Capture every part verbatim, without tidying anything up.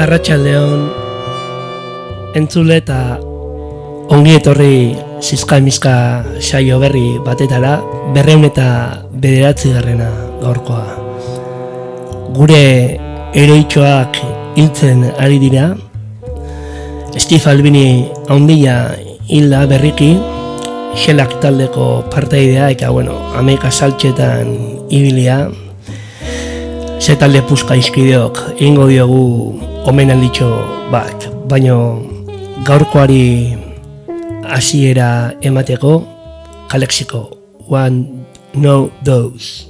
Arratsaldeon entzule eta ongi etorri zizka emizka saio berri batetara, berreun eta bederatzi garrena gaurkoa. Gure eroitxoak hiltzen ari dira, Steve Albini haundia hilda berriki, Xelak taldeko partaidea eta, bueno, Amerika saltxetan ibilia, ze talde puska izkideok egingo diogu omenalditxo bat, baino gaurkoari hasiera emateko Kalexiko One No Dose.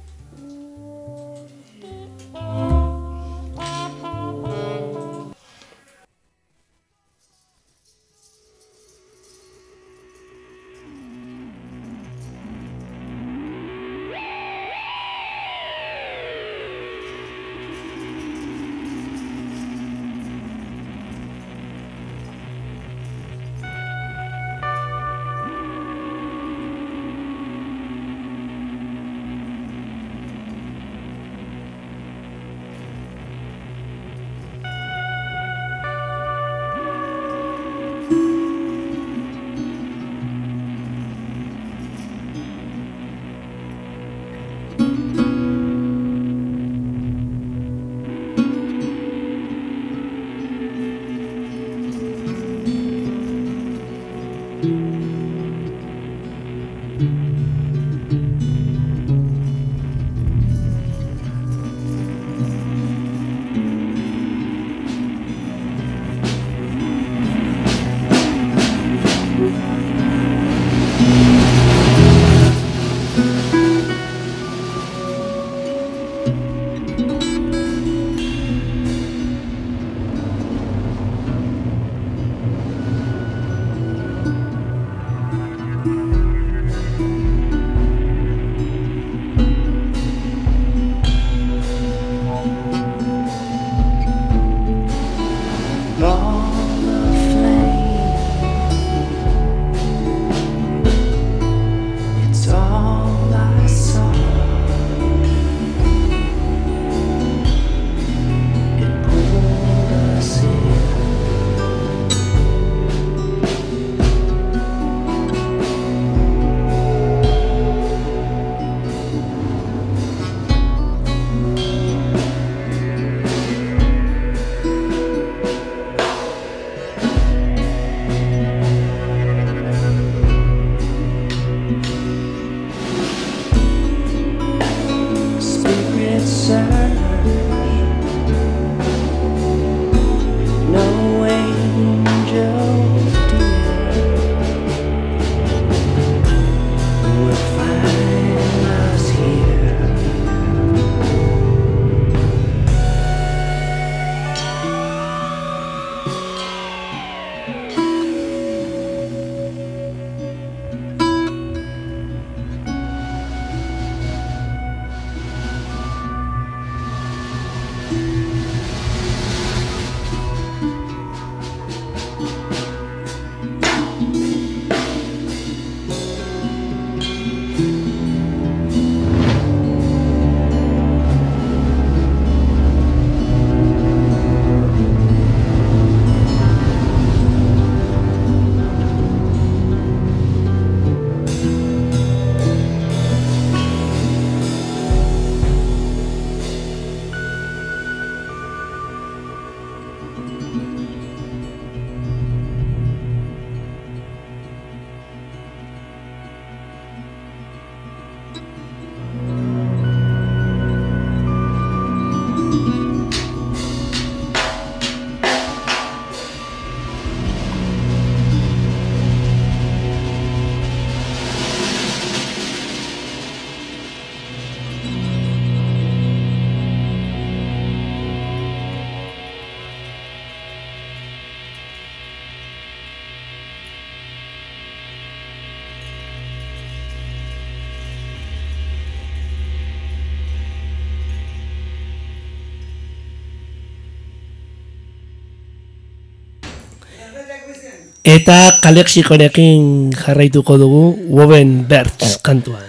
Eta Kalexikorekin jarraituko dugu Woven Birds kantuan.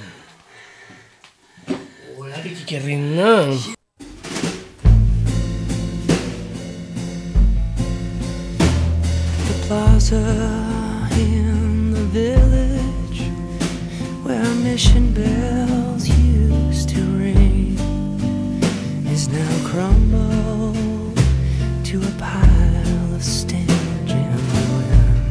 Hola, que chiquerrina. altar in the village where mission bells used to ring is now crumbled to a pile of stench and ruin.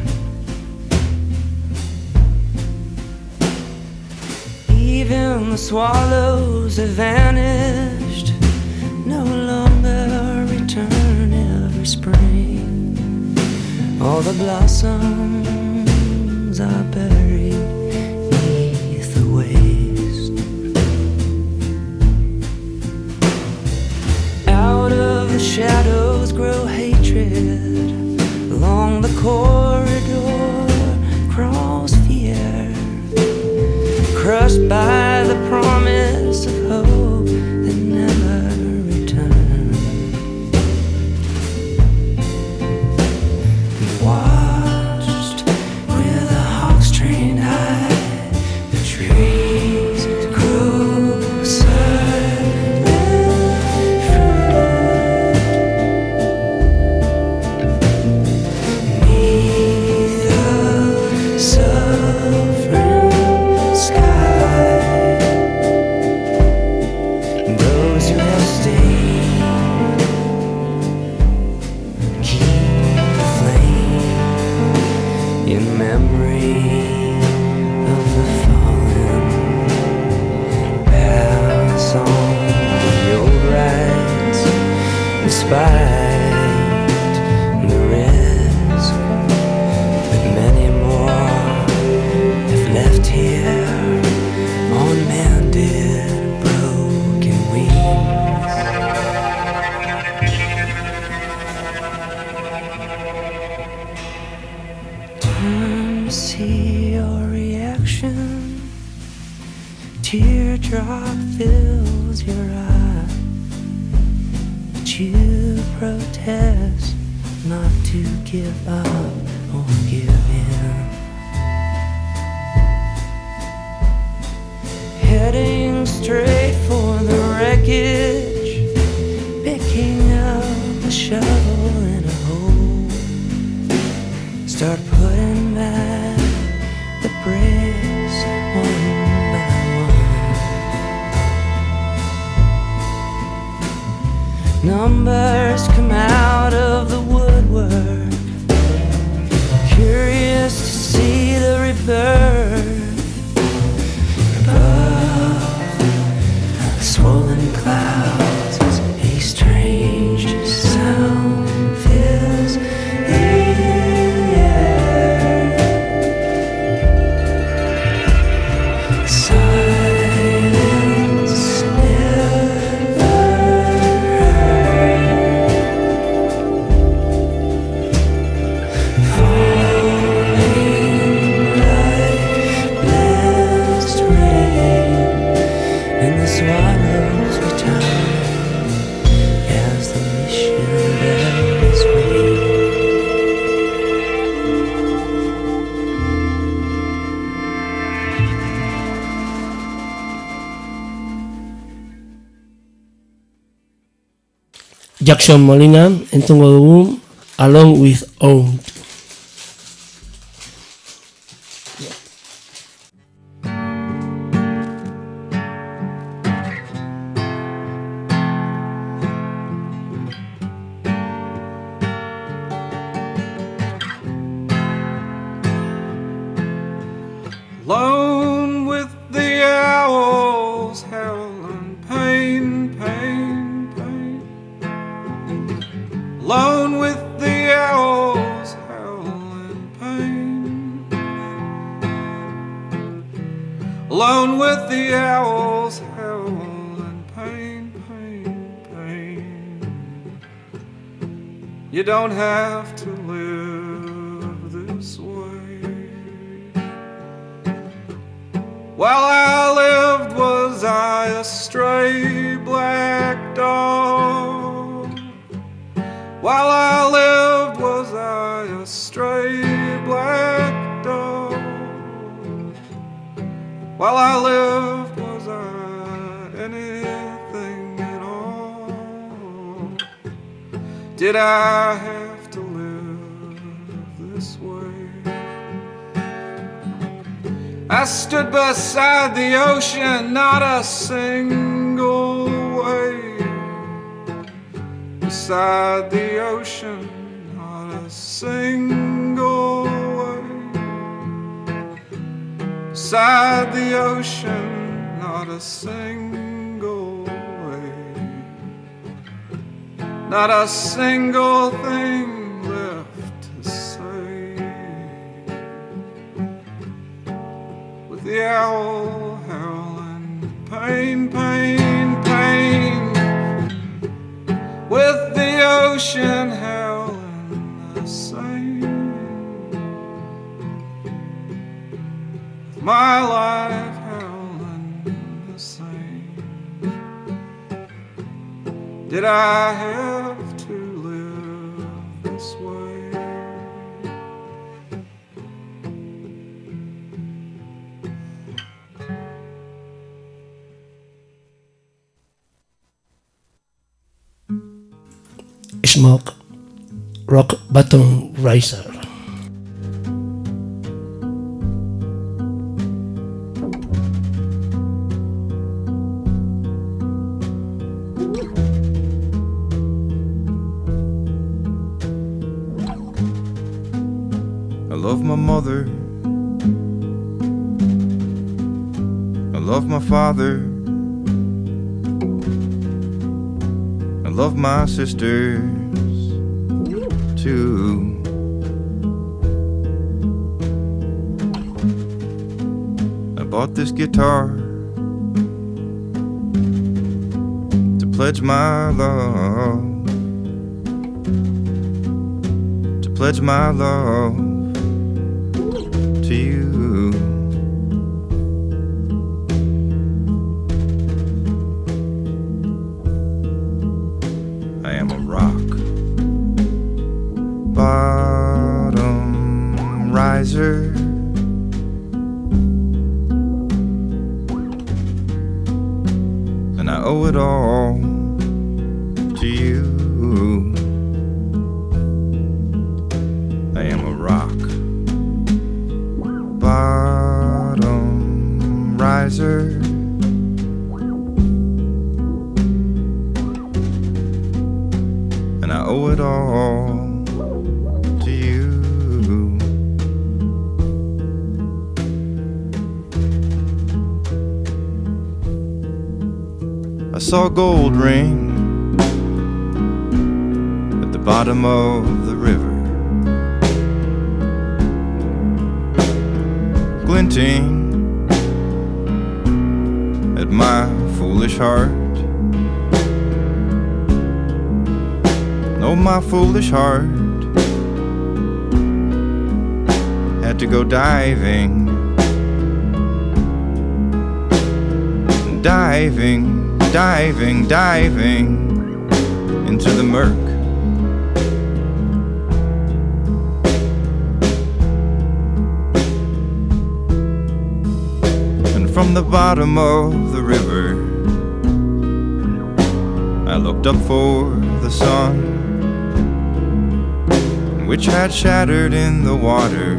Even the swallows have vanished, no longer return every spring. All the blossoms are buried beneath the waste. Out of the shadows grow hatred. Along the corridor crawls fear, crushed by the promise of hope that never returned. We watched with a hawk's trained eye the trees grow silent fruit beneath the suffering sky. Those who have stayed keep the flame in memory of the fallen. Pass on the old rights despite the risk that many more have left here on mended broken wings. Turn to see your reaction. Teardrop fills your eye, but you protest not to give up or give in. Heading straight for the wreckage, picking up a shovel in a hole. Start putting back the bricks one by one. Numbers come out of the woodwork, curious to see the rebirth. Above swollen clouds, a strange sound fills the air. Silence never heard. Falling like blessed rain, and the swallows return as the mission bells ring. Jackson Molina entzungo dugu Along with Own. Alone with the owls, howling pain, pain, pain. Alone with the owls, howling pain. Alone with the owls, howling pain, pain, pain. You don't have to live this way. While I lived, was I a stray black dog? While I lived, was I a stray black dog? While I lived, was I anything at all? Did I have to live this way? I stood beside the ocean, not a single wave. Beside the ocean, not a single wave. Beside the ocean, not a single wave. Not a single thing left to say. With the owl howling, pain, pain, pain. With the ocean howling the same. With my life howling the same. Did I have to live this way? Smoke Rock Bottom Riser. I love my mother, I love my father, I love my sisters too. I bought this guitar to pledge my love, to pledge my love to you. I am a rock bottom riser, and I owe it all to you. I am a rock bottom riser, and I owe it all to you. I saw a gold ring at the bottom of the river, glinting at my foolish heart. Oh, my foolish heart had to go diving, diving, diving, diving into the murk. From the bottom of the river, I looked up for the sun, which had shattered in the water,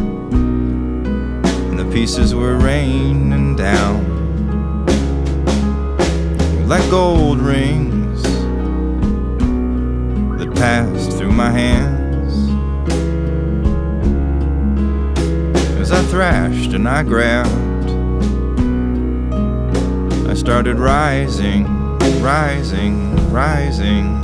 and the pieces were raining down like gold rings that passed through my hands as I thrashed and I grabbed. I started rising, rising, rising.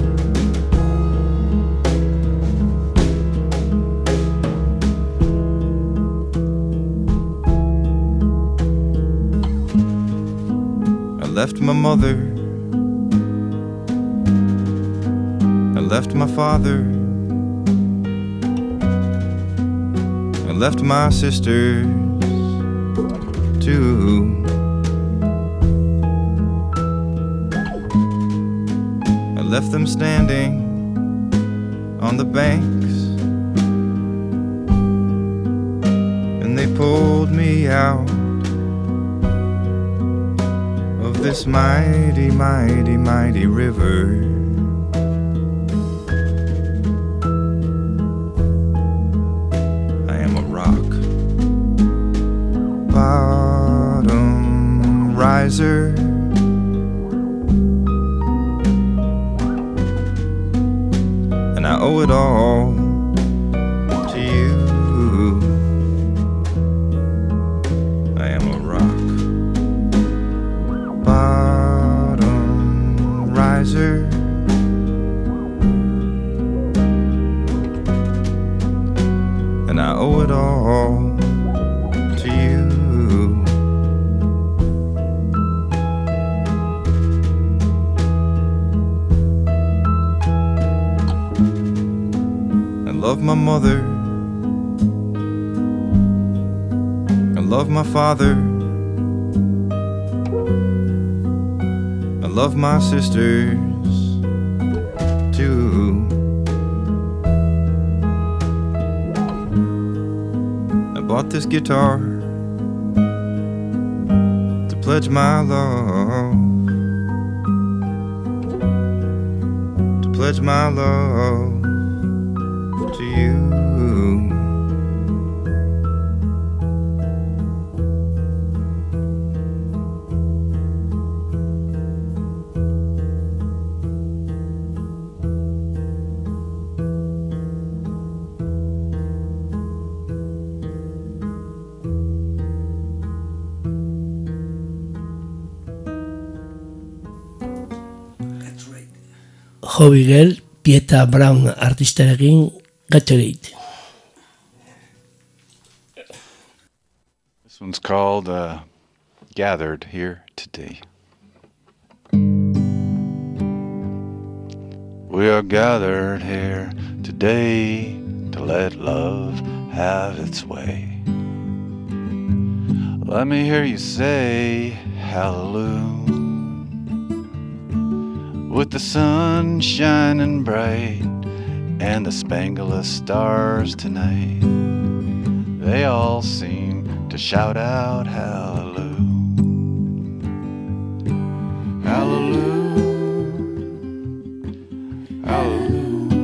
I left my mother, I left my father, I left my sisters too. Left them standing on the banks, and they pulled me out of this mighty, mighty, mighty river. I am a rock riser. And I owe it all to you. I am a rock bottom riser. And I owe it all to you. I love my mother. I love my father. I love my sisters too. I bought this guitar to pledge my love, to pledge my love to you. Hobby Girl, Pieta Brown artistarekin Gatorade. This one's called uh, Gathered Here Today. We are gathered here today to let love have its way. Let me hear you say hallelujah. With the sun shining bright and the spangle of stars tonight, they all seem to shout out hallelujah. Hallelujah. Hallelujah.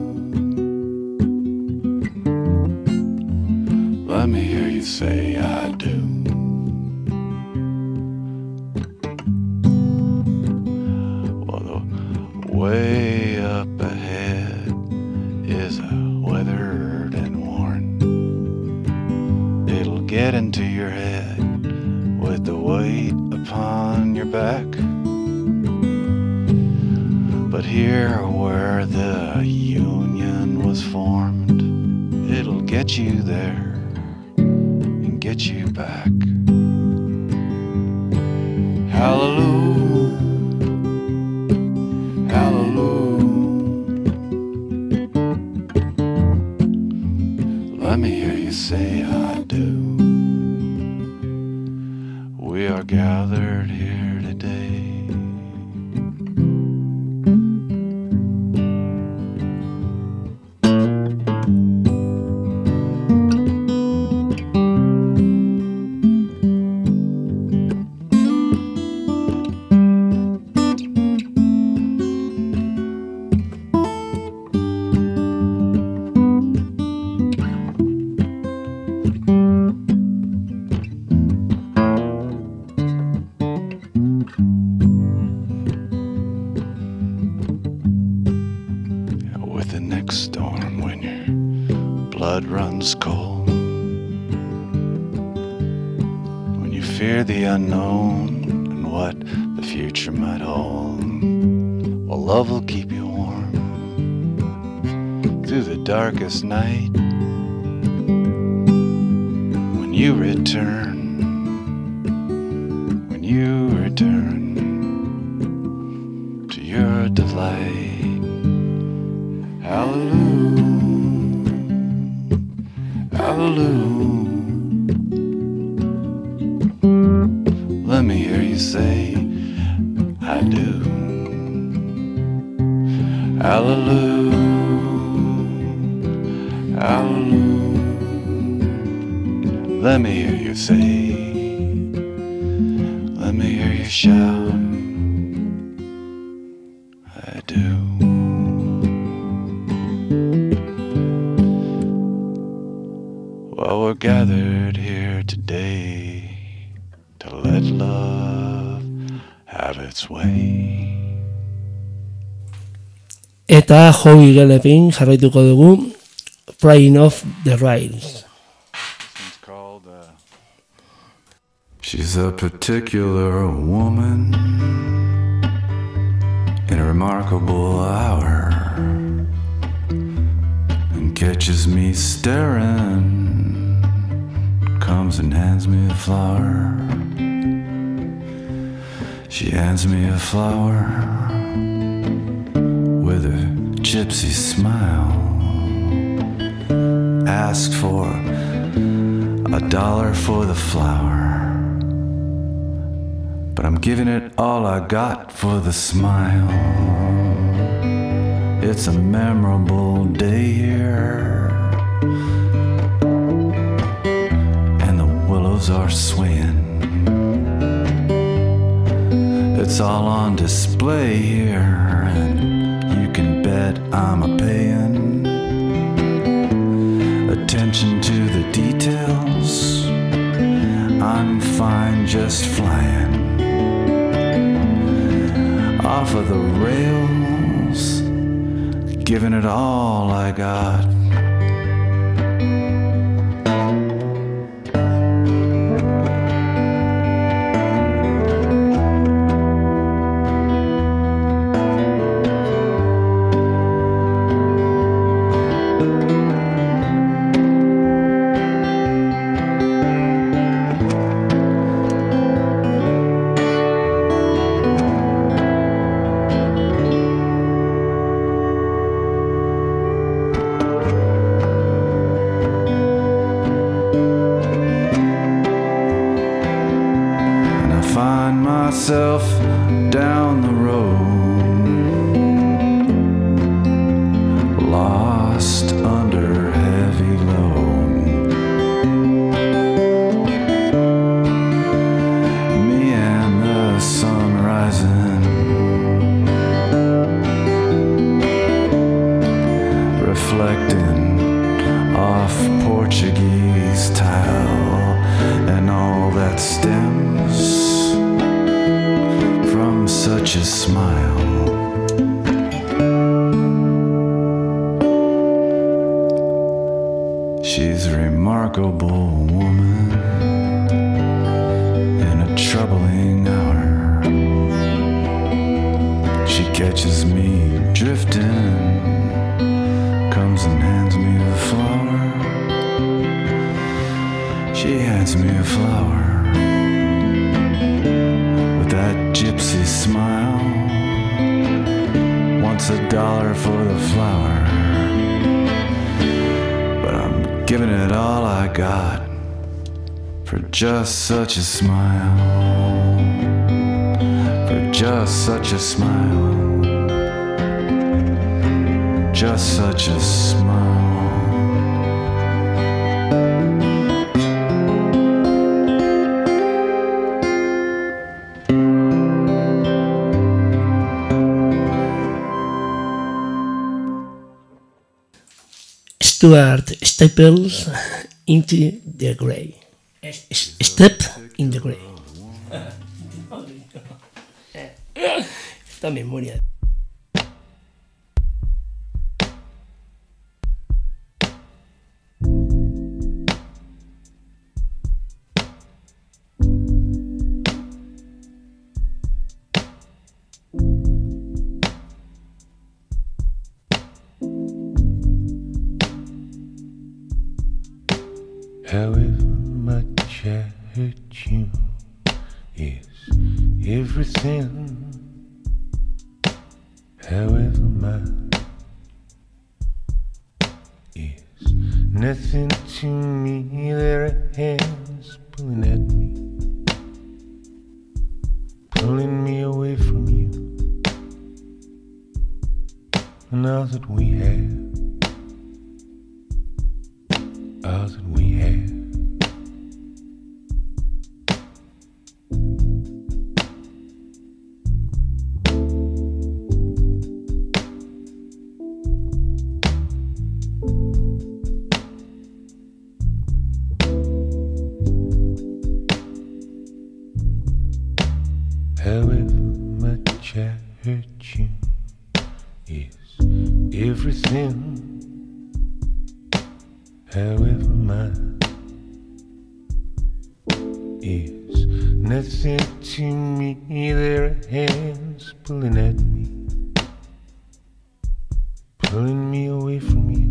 Let me hear you say I do. Way up ahead is a weathered and worn. It'll get into your head with the weight upon your back. But here where the union was formed, it'll get you there and get you back. Hallelujah. Let me hear you say I do. We are gathered here today. With the next storm, when your blood runs cold, when you fear the unknown and what the future might hold, well, love will keep you warm through the darkest night. When you return, when you return to your delight. Hallelujah, hallelujah. Let me hear you say, I do. Hallelujah, hallelujah. Let me hear you say, let me hear you shout, I do. Well, we're gathered here today to let love out its way. Eta Howie Gellepin jarraituko dugu Flying Off the Rails. It's called, uh... She's a particular woman in a remarkable hour, and catches me staring, comes and hands me a flower. She hands me a flower with a gypsy smile. Asked for a dollar for the flower, but I'm giving it all I got for the smile. It's a memorable day here, and the willows are swaying. It's all on display here, and you can bet I'm a paying attention to the details. I'm fine just flying off of the rails, giving it all I got. Myself down the road, lost under heavy load. Me and the sun rising, reflecting off Portuguese tile, and all that stems from such a smile. She's a remarkable woman in a troubling hour. She catches me drifting, comes and hands me a flower. She hands me a flower that gypsy smile, wants a dollar for the flower, but I'm giving it all I got for just such a smile, for just such a smile, just such a smile. Stuart Staples, Into the Grey. Step in the Grey. Esta memoria. However much I hurt you is everything. However much is nothing to me. There are hands pulling at me, pulling me away from you. And all that we have, all that we have. However much I hurt you is everything. However, mine is nothing to me. There are hands pulling at me, pulling me away from you.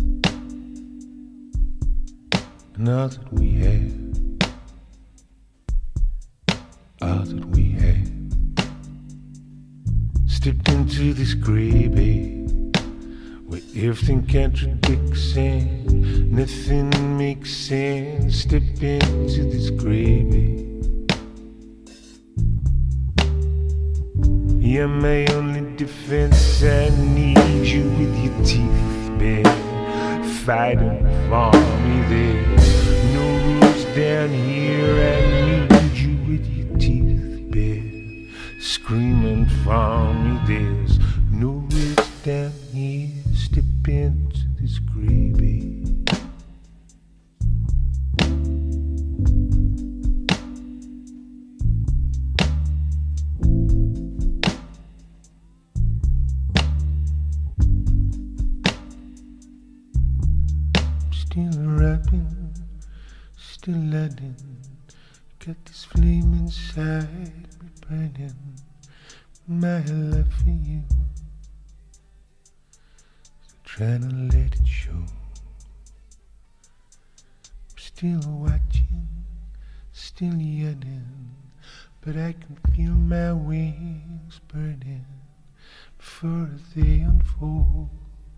And all that we have, all that we have, stepped into this gray bed where everything contradicts and nothing makes sense. Step into this gray bed. You're my only defense. I need you with your teeth bare, fighting for me. There's no rules down here. I need you with your teeth bare, screaming for me. There's no rules down here. Step into this gray bed. Still rapping, still letting, got this flame inside me burning. My love for you, trying to let it show. Still watching, still yearning, but I can feel my wings burning before they unfold.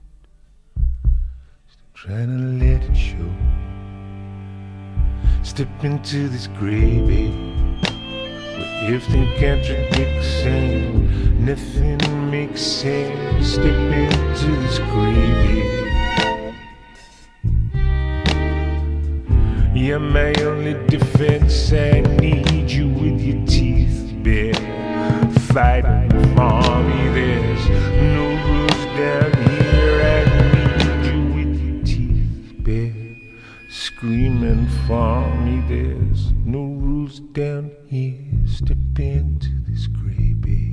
Still trying to let it show. Step into this gray bed where everything contradicts and nothing makes sense. Step into this gray bed. You're my only defense. I need you with your teeth bare, fighting for me. There's no rules down here. I need you with your teeth bare, screaming for me. There's no rules down here. Step into this gray bed.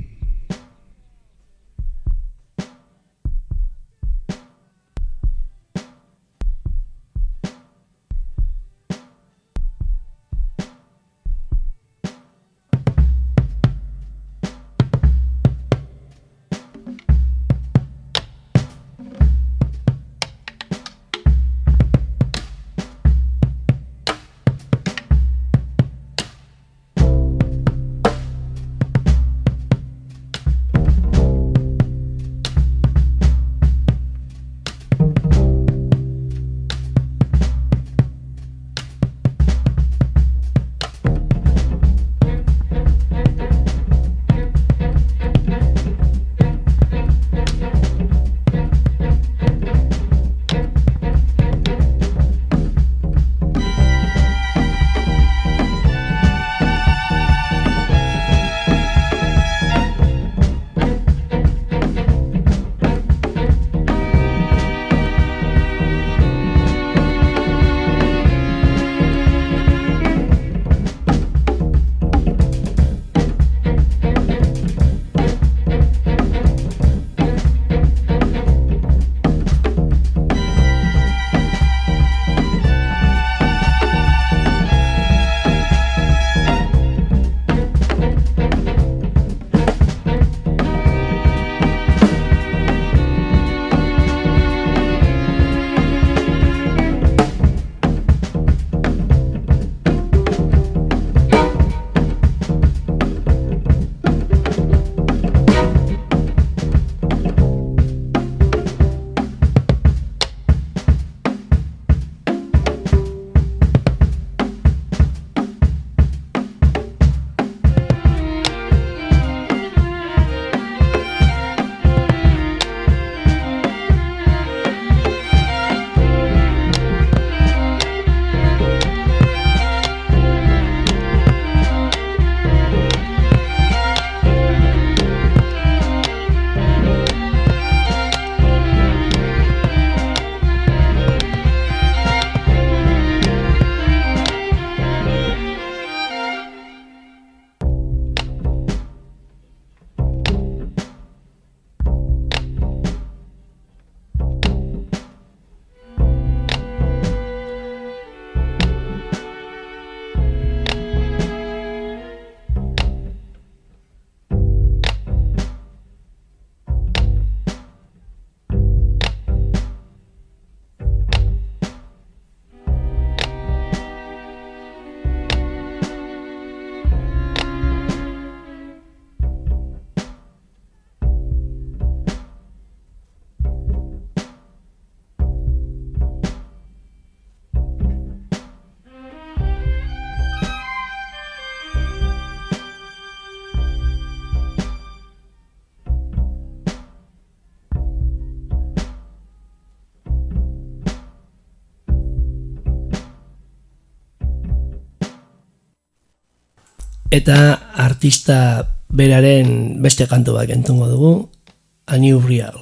eta artista beraren beste kantu bat entzungo dugu, A New Real.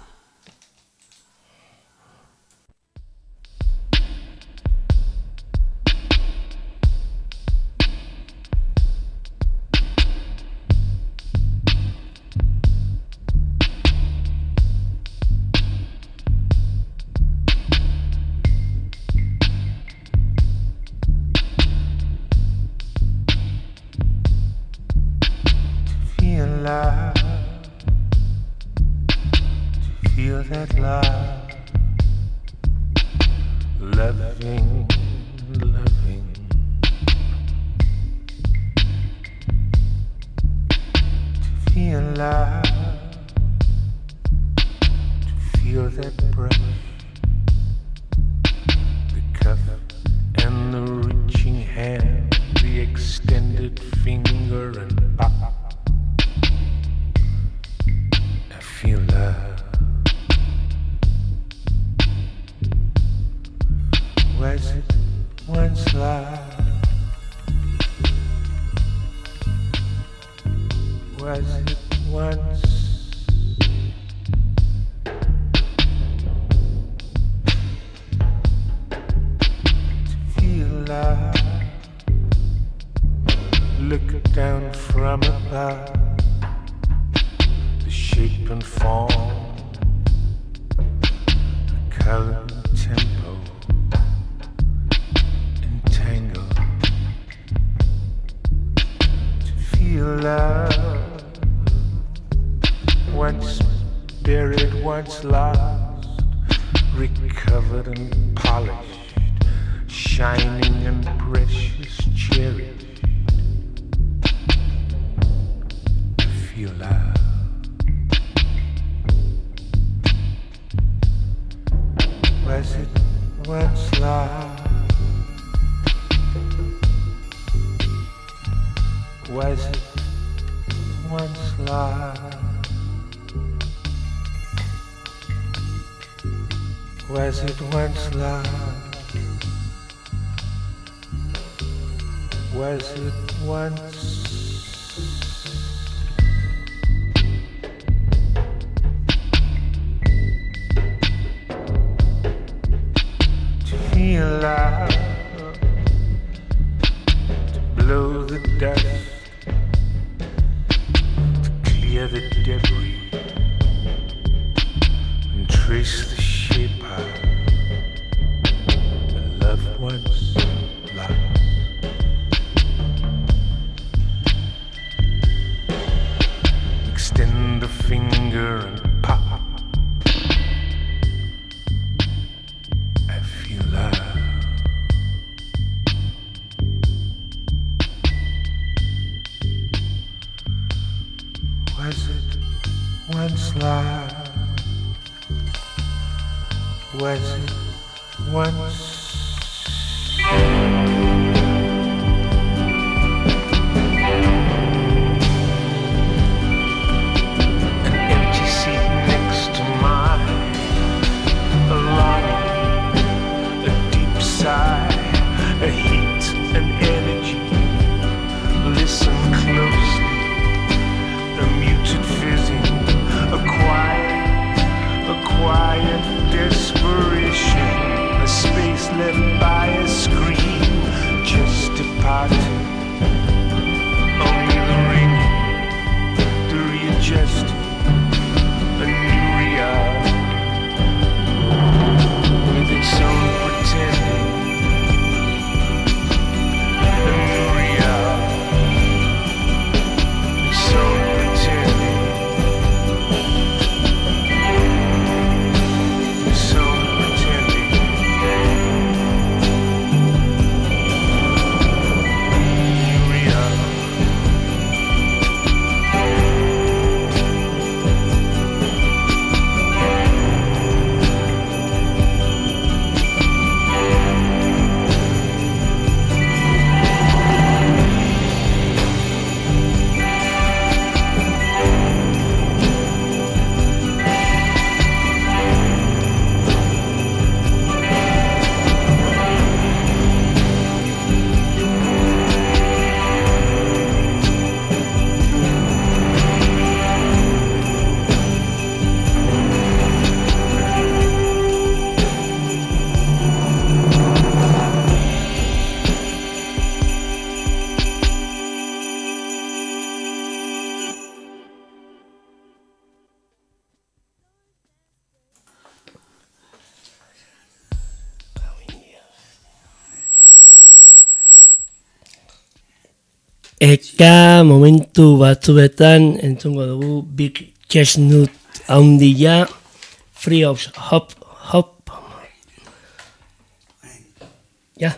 Love, to feel that love, loving, loving, to feel love, to feel that brush, the cuff and the reaching hand, the extended finger and pop. Feel love. Was it once love? Was it once? To feel love. Look down from above. Shape and form, the color and tempo, entangle. To feel love, once buried, once lost, recovered and polished, shining and precious, cherished. To feel love. Was it once love? Was it once love? Was it once love? Was it once? Feel love, to blow the dust, to clear the debris, and trace the shape of the loved ones lost. Extend the finger and pop. Was it once love? Was it once? An empty seat next to mine, a longing, a deep sigh, a heat, an energy. Listen closely. A muted fizzing, a quiet, a quiet desperation, a space left by a scream, Eta momentu batzuetan entzungo dugu Big Chestnut handia, Free of Hop, Hop. Ja.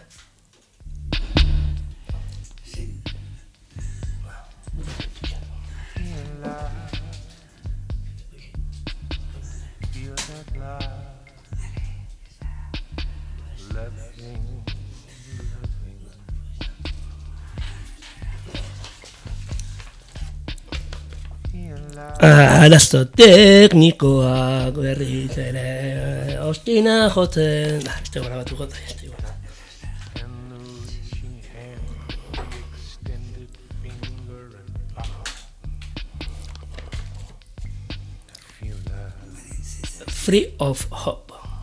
Arazo teknikoak berriz ere ostina jotzen. Da, este gora batu jota, este gora. Free of Hope.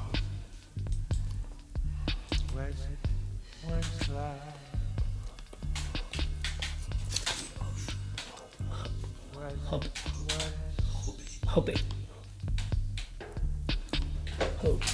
Hope. Hope. Hope.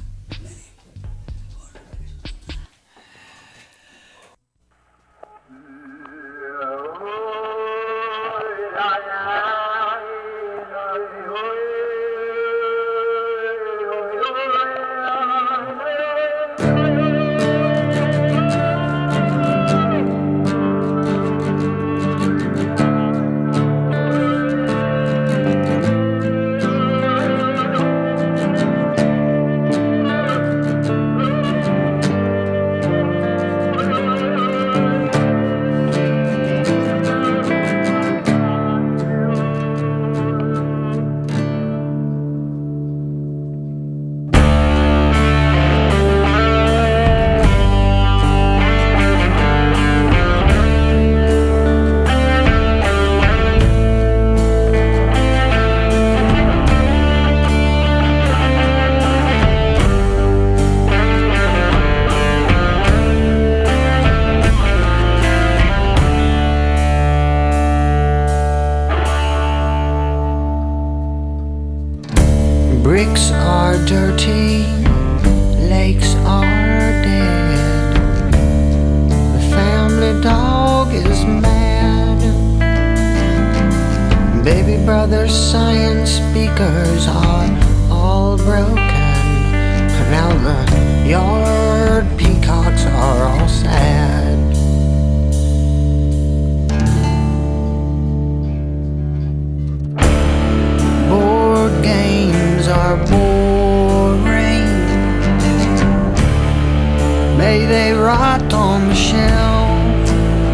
Bricks are dirty, lakes are dead. The family dog is mad. Baby brother's science speakers are all broken. Now the yard peacocks are all sad. Board games are boring. May they rot on the shelf.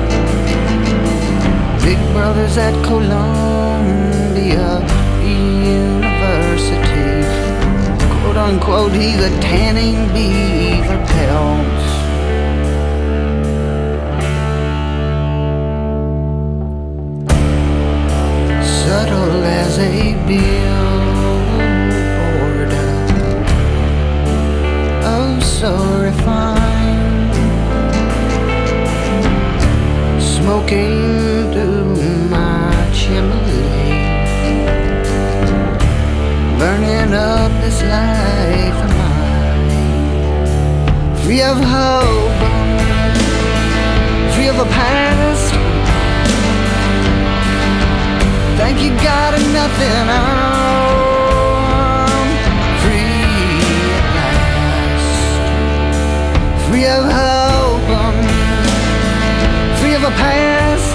Big brothers at Columbia University, quote unquote, he's a tanning beaver pelts. Subtle as a billboard, oh so refined, smoking through my chimney, burning up this life of mine, free of hope, free of a past. Thank you God and nothing, I'm free at last, free of hope, I'm free of a past.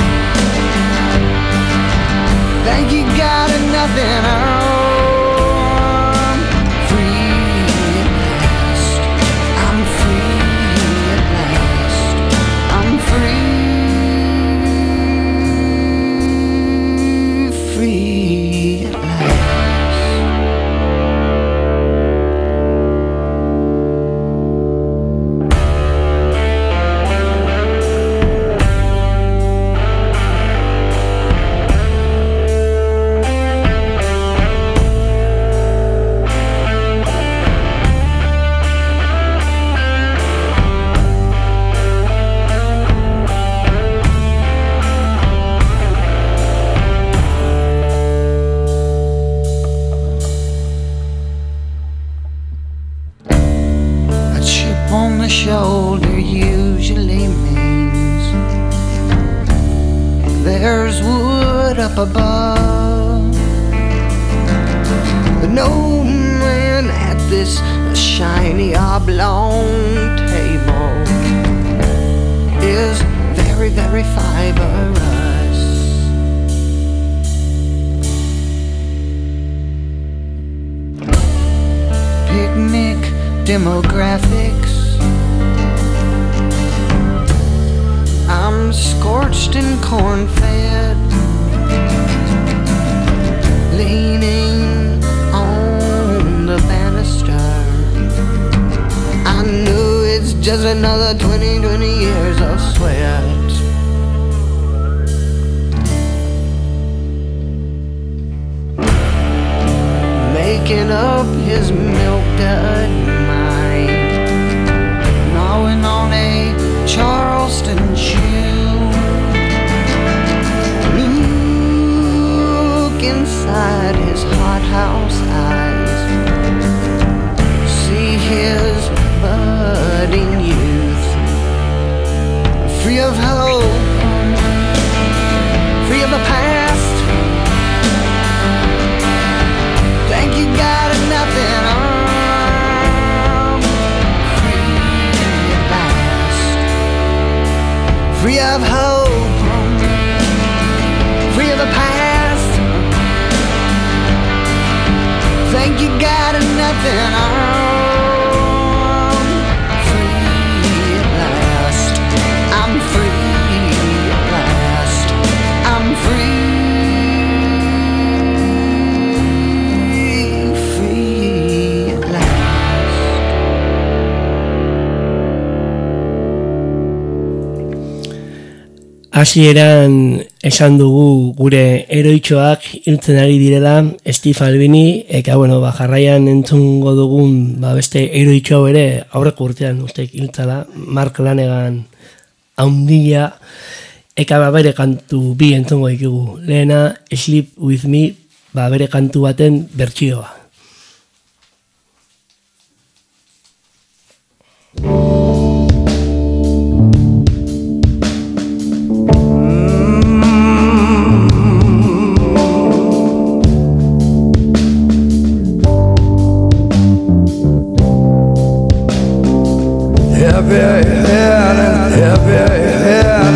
Thank you God and nothing, I'm free at last, I'm free at last, I'm free. Free at last. up above. But no man at this shiny oblong table is very, very fibrous. Picnic demographics. I'm scorched and corn-fed, leaning on the banister. I knew it's just another twenty, twenty years of sweat. Making up his milk dud mind, gnawing on a Charleston chew. Look inside his hothouse eyes, see his budding youth, free of hope, free of the past. Think you got nothing on, free at last, free of hope, free of the past. Think you got nothing on, free at last. I'm free at last. I'm free. Hasieran esan dugu gure heroitxoak hiltzen ari direla, Steve Albini, eka bueno, ba, jarraian entzungo dugun ba, beste heroitxo ere aurreko urtean uste hiltzala, Mark Lanegan haundia, eka ba, bere kantu bi entzungo ditugu. Lehena, Sleep With Me, ba, bere kantu baten bertsioa. Heavy head and heavy head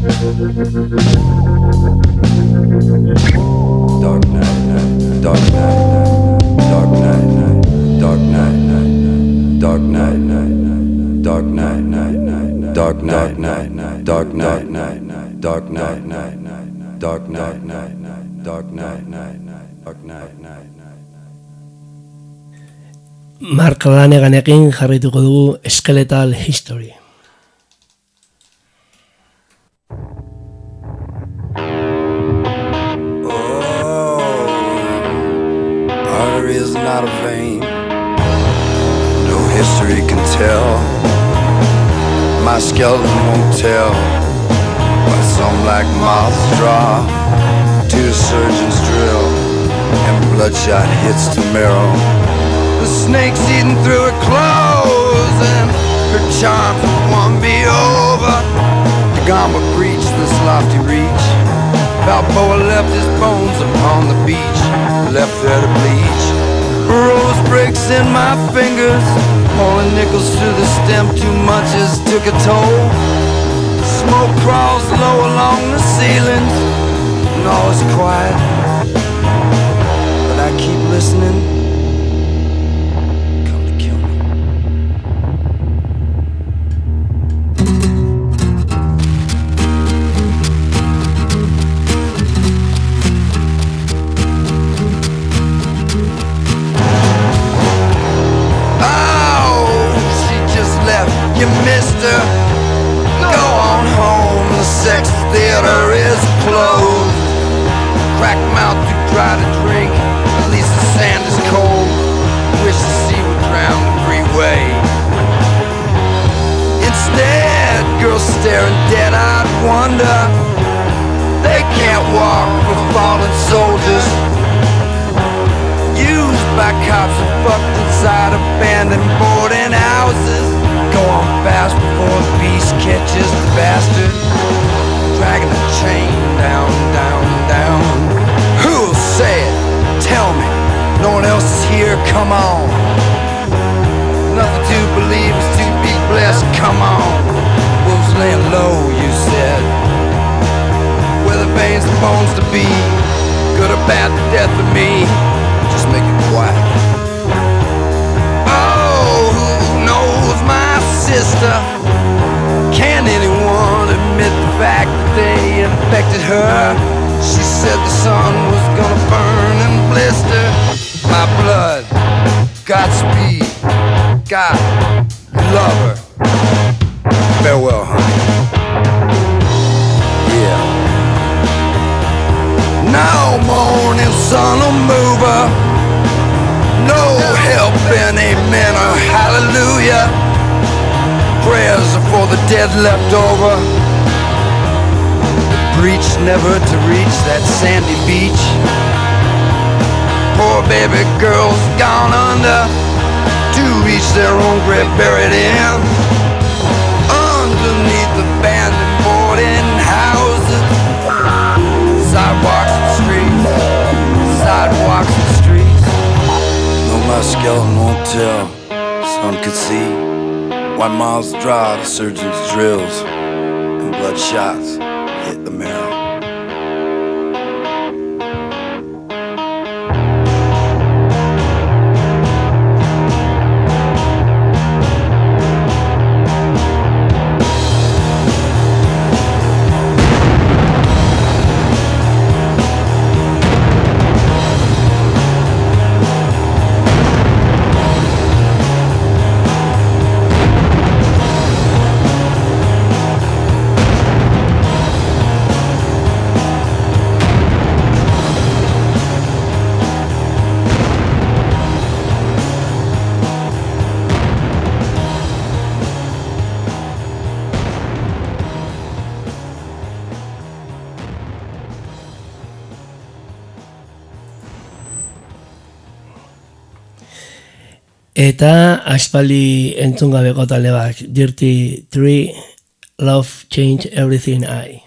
Dark night, night, dark night, dark night, night, dark night, night, dark night, night, dark night, night, dark night, night, dark night, night, dark night, night, dark night, night, dark night, night, dark night, night. Mark Laneganekin jarrituko dugu Skeletal History. Artery is not a vein, no history can tell. My skeleton won't tell why some like moths draw to a surgeon's drill and bloodshot hits to marrow. The snake's eating through her clothes and her charms won't be over. The Gamba breached this lofty reach. Balboa left his bones upon the beach, left there to bleach. Rose breaks in my fingers, pulling nickels through the stem. Too much has took a toll. Smoke crawls low along the ceilings, and all is quiet. But I keep listening. Come to kill me. You missed her. Go on home, the sex theater is closed. Crack mouth, too dry to drink. At least the sand is cold. Wish the sea would drown the freeway. Instead, girls staring dead-eyed wonder. They can't walk with fallen soldiers. Used by cops and fucked inside abandoned boarding houses. Go on fast before the beast catches the bastard. Dragging the chain down, down, down. Who'll say it? Tell me. No one else is here, come on. Nothing to believe is to be blessed, come on. Wolves laying low, you said. Where the veins and bones to be. Good or bad, the death of me. Just make it quiet. Oh, who knows my sister? Can anyone admit the fact that they infected her? She said the sun was gonna burn and blister my blood. Godspeed, God, love her. Farewell, honey. Yeah. No morning sun will move her. No help in amen or hallelujah. Prayers are for the dead left over. The breach never to reach that sandy beach. Poor baby girls gone under to reach their own grave buried in. Underneath abandoned boarding houses. Sidewalks and streets. Sidewalks and streets. No, my skeleton won't tell. Some could see why miles dry the surgeon's drills and blood shots hit the marrow. Eta aspaldi entzun gabeko talde bat, Dirty Tree, Love Change Everything I.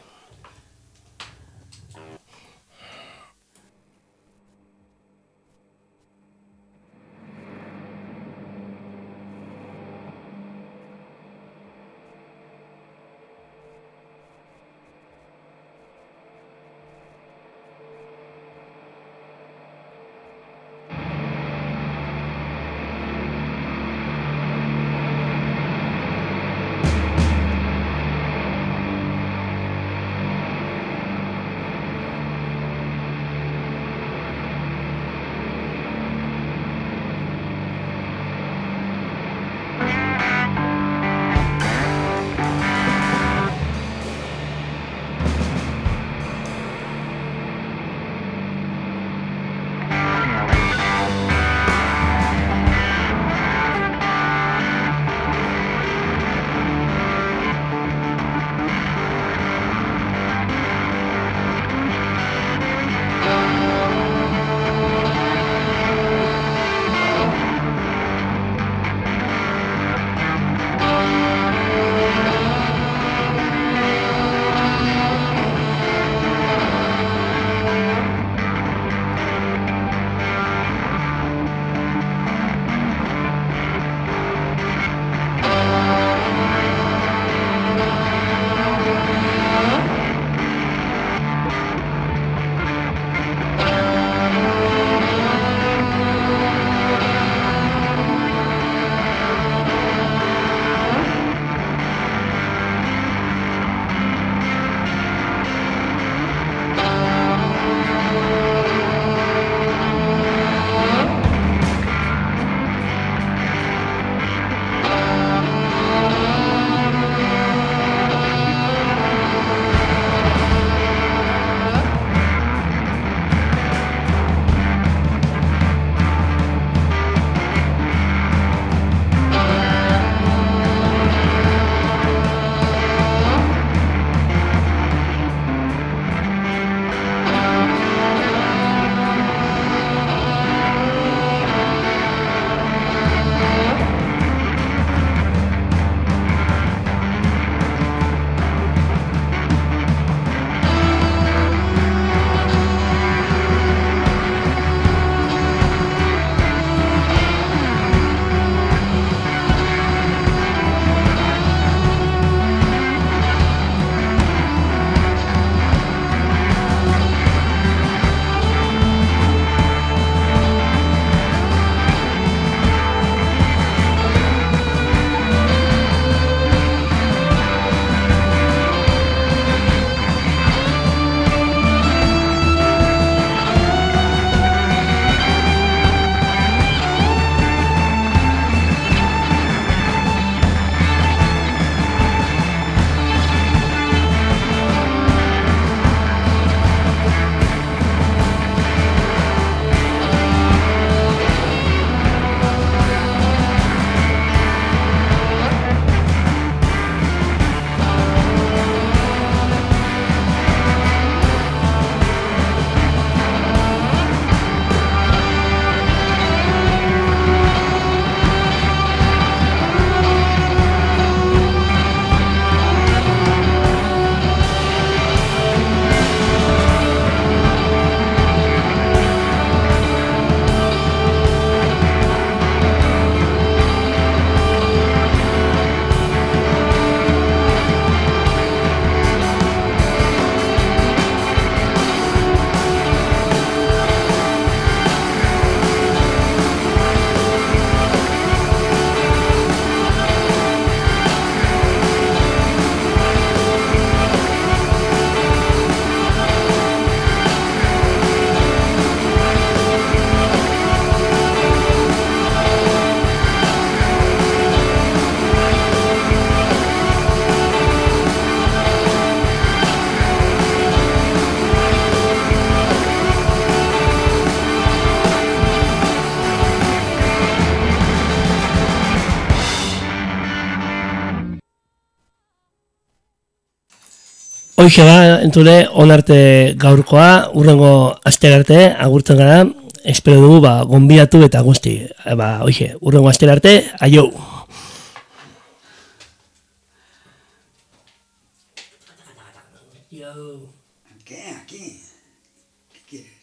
Hoxe ba, entzule, onarte gaurkoa, urrengo astera arte, agurtzen gara, espero dugu, ba, gonbidatu eta guzti. Ba, hoxe, urrengo astera arte, aio! ¿Qué? ¿Aquí? ¿Qué quieres?